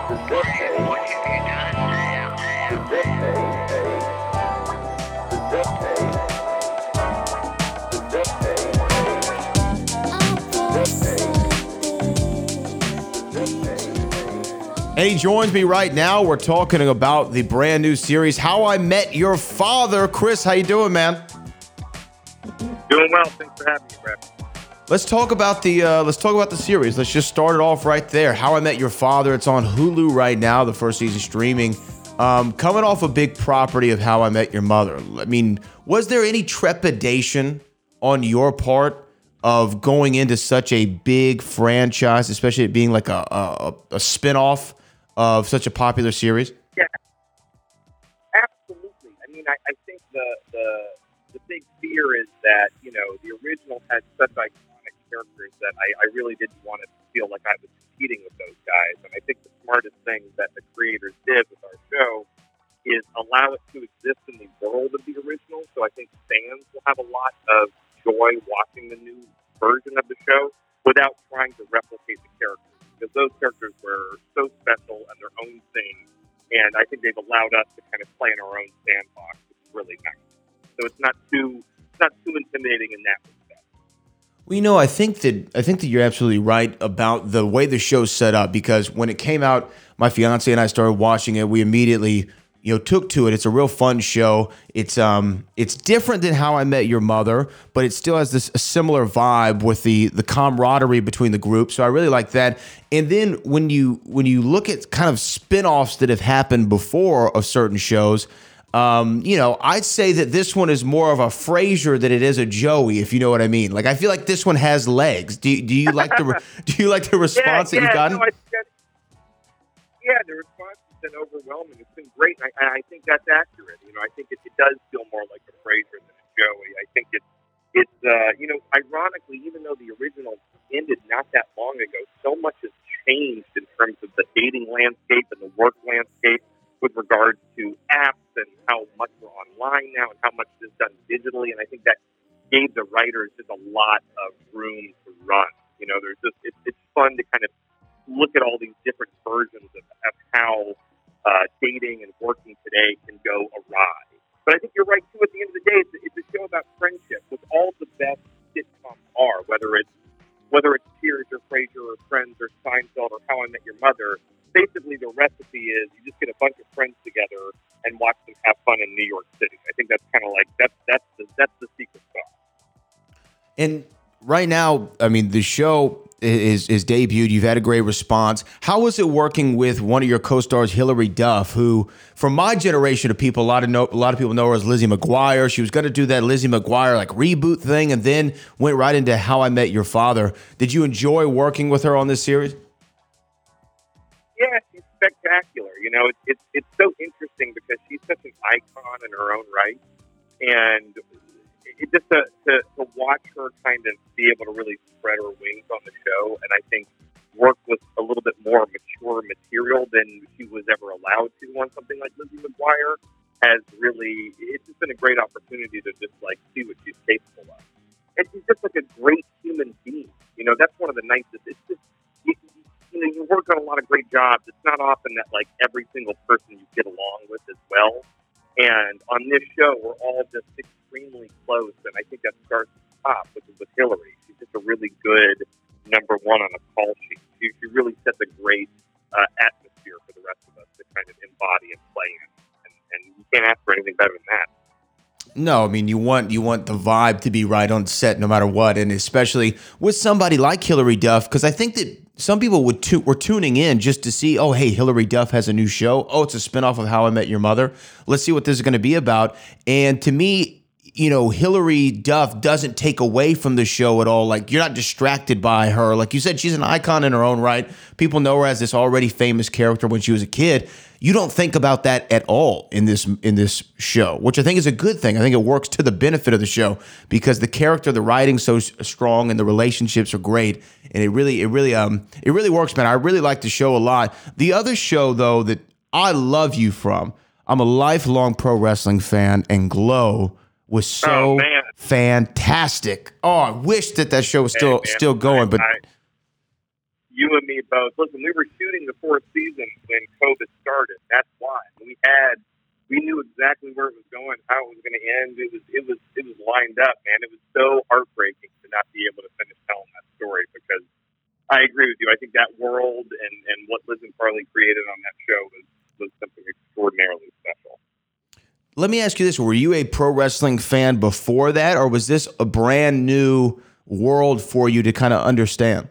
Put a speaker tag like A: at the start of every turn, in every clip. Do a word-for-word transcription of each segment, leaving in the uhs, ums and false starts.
A: And he joins me right now. We're talking about the brand new series, How I Met Your Father. Chris, how you doing, man?
B: Doing well. Thanks for having me, Brad.
A: Let's talk about the uh, let's talk about the series. Let's just start it off right there. How I Met Your Father. It's on Hulu right now. The first season streaming. Um, coming off a big property of How I Met Your Mother. I mean, was there any trepidation on your part of going into such a big franchise, especially it being like a a, a spinoff of such a popular series?
B: Yeah, absolutely. I mean, I, I think the, the the big fear is that, you know, the original had such iconic characters that I, I really didn't want to feel like I was competing with those guys. And I think the smartest thing that the creators did with our show is allow it to exist in the world of the original. So I think fans will have a lot of joy watching the new version of the show without trying to replicate the characters. Because those characters were so special and their own thing, and I think they've allowed us to kind of play in our own sandbox, which is really nice. So it's not too it's not too intimidating in that respect.
A: Well, you know, I think that I think that you're absolutely right about the way the show's set up. Because when it came out, my fiance and I started watching it. We immediately, you know, took to it. It's a real fun show. It's um, it's different than How I Met Your Mother, but it still has this a similar vibe with the the camaraderie between the group. So I really like that. And then when you when you look at kind of spin-offs that have happened before of certain shows, um, you know, I'd say that this one is more of a Frasier than it is a Joey, if you know what I mean. Like, I feel like this one has legs. Do you, do you like the re- do you like the response
B: yeah,
A: that you've gotten?
B: No, I think that, yeah, the response has been overwhelming. It's been great, and I, I think that's accurate. You know, I think it, it does feel more like a Frasier than a Joey. I think it's it's uh, you know, ironically, even though the original ended not that long ago, so much has changed in terms of the dating landscape and the work landscape with regards to apps and how much we're online now and how much is done digitally. And I think that gave the writers just a lot of room to run. You know, there's just it's, it's fun to kind of look at all these different versions of, of how uh, dating and working today can go awry. But I think you're right, too. At the end of the day, it's, it's a show about friendship, which all the best sitcoms are, whether it's whether it's Cheers or Frasier or Friends or Seinfeld or How I Met Your Mother. Basically, the recipe is you just get a bunch of friends together and watch them have fun in New York City. I think that's kind of like that's that's the that's the secret sauce.
A: And right now, I mean, the show is is debuted. You've had a great response. How was it working with one of your co-stars, Hilary Duff, who, from my generation of people, a lot of know, a lot of people know her as Lizzie McGuire. She was going to do that Lizzie McGuire like reboot thing, and then went right into How I Met Your Father. Did you enjoy working with her on this series?
B: Yeah, she's spectacular. You know, it's it's it's so interesting because she's such an icon in her own right, and it just to, to, to watch her kind of be able to really spread her wings on the show, and I think work with a little bit more mature material than she was ever allowed to on something like Lizzie McGuire, has really, it's just been a great opportunity to just like see what she's capable of. And she's just like a great human being. You know, that's one of the nicest, it's just, you, you know, you work on a lot of great jobs. It's not often that like every single person you get along with as well. And on this show, we're all just extremely close, and I think that starts at the top, which is with Hilary. She's just a really good number one on a call sheet. She, she really sets a great uh, atmosphere for the rest of us to kind of embody and play in, and, and you can't ask for anything better than that.
A: No, I mean, you want you want the vibe to be right on set no matter what, and especially with somebody like Hilary Duff, because I think that some people would tu- were tuning in just to see, oh, hey, Hilary Duff has a new show. Oh, it's a spinoff of How I Met Your Mother. Let's see what this is going to be about. And to me, you know, Hilary Duff doesn't take away from the show at all. Like, you're not distracted by her. Like you said, she's an icon in her own right. People know her as this already famous character when she was a kid. You don't think about that at all in this in this show, which I think is a good thing. I think it works to the benefit of the show because the character, the writing's so strong, and the relationships are great, and it really, it really, um, it really works, man. I really like the show a lot. The other show, though, that I love you from, I'm a lifelong pro wrestling fan, and Glow was so
B: oh,
A: fantastic. Oh, I wish that that show was still
B: hey,
A: still going,
B: I,
A: but.
B: I, You and me both. Listen, we were shooting the fourth season when and it was it was it was lined up, man. It was so heartbreaking to not be able to finish telling that story because I agree with you. I think that world and, and what Liz and Carly created on that show was, was something extraordinarily special.
A: Let me ask you this. Were you a pro wrestling fan before that, or was this a brand new world for you to kind of understand?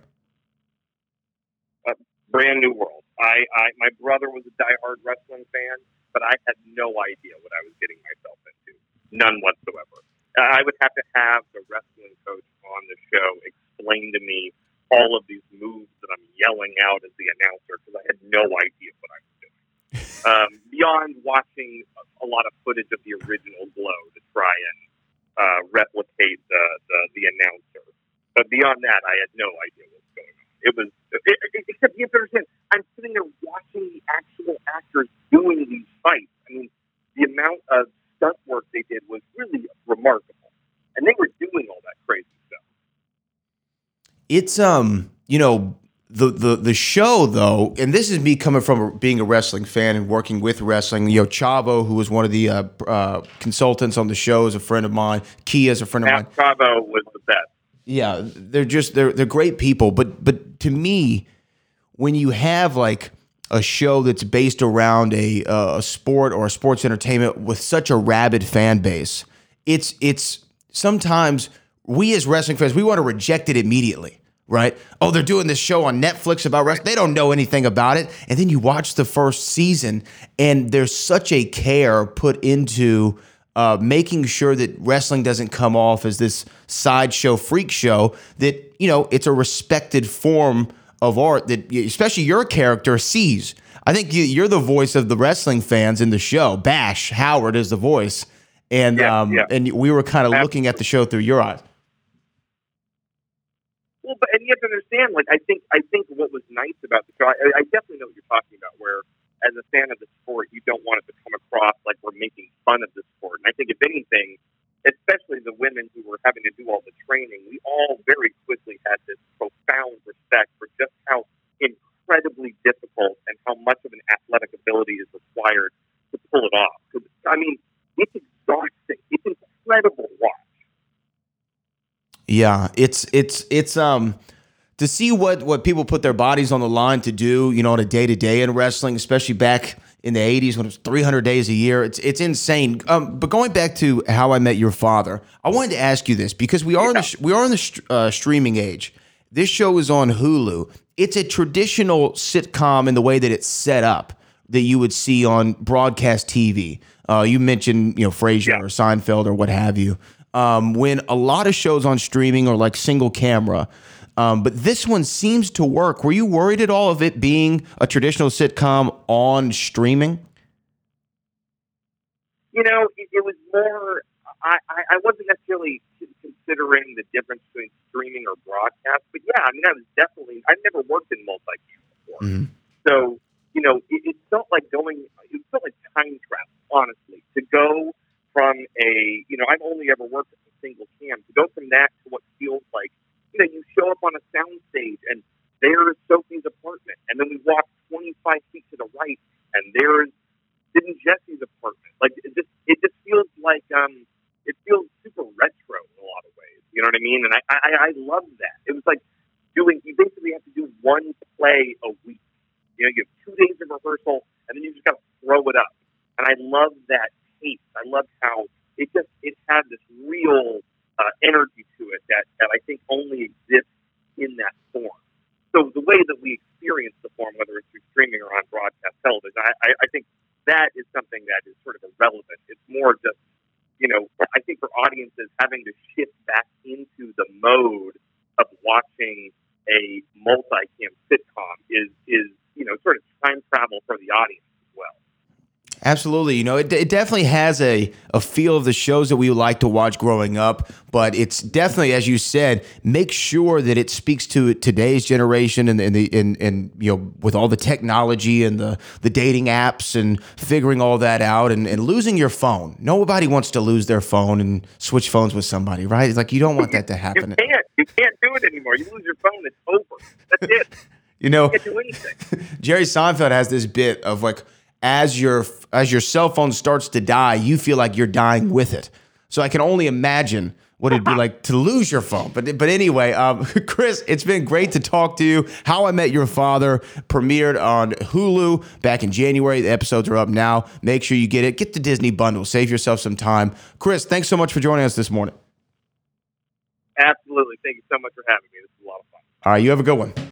B: A brand new world. I, I my brother was a diehard wrestling fan, but I had no idea what I was getting myself into. None whatsoever. I would have to have the wrestling coach on the show explain to me all of these moves that I'm yelling out as the announcer because I had no idea what I was doing. Um, beyond watching a, a lot of footage of the original Glow to try and uh, replicate the, the the announcer, but beyond that, I had no idea what was going on. It was it, it, except you have to understand, I'm sitting there watching the actual actors doing these fights. I mean, the amount of stunt work they did was really remarkable, and they were doing all that crazy stuff.
A: It's um, you know, the the the show though, and this is me coming from being a wrestling fan and working with wrestling. You know, Chavo, who was one of the uh, uh, consultants on the show, is a friend of mine. Kia is a friend of
B: Matt
A: mine.
B: Chavo was the best.
A: Yeah, they're just they're they're great people. But but to me, when you have like a show that's based around a uh, a sport or a sports entertainment with such a rabid fan base, it's it's sometimes we as wrestling fans, we want to reject it immediately, right? Oh, they're doing this show on Netflix about wrestling. They don't know anything about it. And then you watch the first season and there's such a care put into uh, making sure that wrestling doesn't come off as this sideshow freak show, that, you know, it's a respected form of art that especially your character sees. I think you, you're the voice of the wrestling fans in the show. Bash Howard is the voice. And
B: yeah,
A: um,
B: yeah.
A: and we were kind of looking at the show through your eyes.
B: Well, but and you have to understand, like I think I think what was nice about the show, I, I definitely know what you're talking about. Where as a fan of the sport, you don't want it to come across like we're making fun of the sport. And I think if anything, especially the women who were having to do all the training, we all very quickly had this profound respect for just how incredibly difficult and how much of an athletic ability is required to pull it off. I mean, it's exhausting. It's incredible to watch.
A: Yeah, it's it's it's um to see what what people put their bodies on the line to do, you know, on a day to day in wrestling, especially back in the eighties when it was three hundred days a year. It's it's insane. Um, but going back to How I Met Your Father, I wanted to ask you this because we are in the we are in the uh, streaming age. This show is on Hulu. It's a traditional sitcom in the way that it's set up that you would see on broadcast T V. Uh, you mentioned, you know, Frasier
B: yeah.
A: or Seinfeld or what have you. Um, when a lot of shows on streaming are like single camera, um, but this one seems to work. Were you worried at all of it being a traditional sitcom on streaming?
B: You know, it, it was more. I, I, I wasn't necessarily considering the difference between streaming or broadcast, but yeah, I mean, I was definitely. I've never worked in multi-cam before,
A: Mm-hmm.
B: so you know, it, it felt like going. It felt like time travel, honestly, to go from a, you know, I've only ever worked with a single cam, to go from that to what feels like, you know, you show up on a sound stage and there's Sophie's apartment, and then we walk twenty-five feet to the right and there's Sid and Jesse's apartment. Like, it just, it just feels like, um, it feels super retro in a lot of ways. You know what I mean? And I, I, I love that. It was like doing, you basically have to do one play a week. You know, you have two days of rehearsal and then you just got to throw it up. And I love that taste. I love how it just it had this real uh, energy to it that, that I think only exists in that form. So the way that we experience the form, whether it's through streaming or on broadcast television, I, I, I think that is something that is sort of irrelevant. It's more just, you know, I think for audiences having to shift back into the mode of watching a multi-cam sitcom is, is, you know, sort of time travel for the audience as well.
A: Absolutely. You know, it, it definitely has a, a feel of the shows that we like to watch growing up, but it's definitely, as you said, make sure that it speaks to today's generation and, and the and, and you know, with all the technology and the, the dating apps and figuring all that out and, and losing your phone. Nobody wants to lose their phone and switch phones with somebody, right? It's like you don't want that to happen.
B: You can't. You can't do it anymore. You lose your phone, it's over. That's it.
A: You know,
B: you can't do anything.
A: Jerry Seinfeld has this bit of like, as your as your cell phone starts to die, you feel like you're dying with it. So I can only imagine what it'd be like to lose your phone. But but anyway, um, Chris, it's been great to talk to you. How I Met Your Father premiered on Hulu back in January. The episodes are up now. Make sure you get it. Get the Disney bundle. Save yourself some time. Chris, thanks so much for joining us this morning.
B: Absolutely. Thank you so much for having me. This is a lot of fun.
A: All right, you have a good one.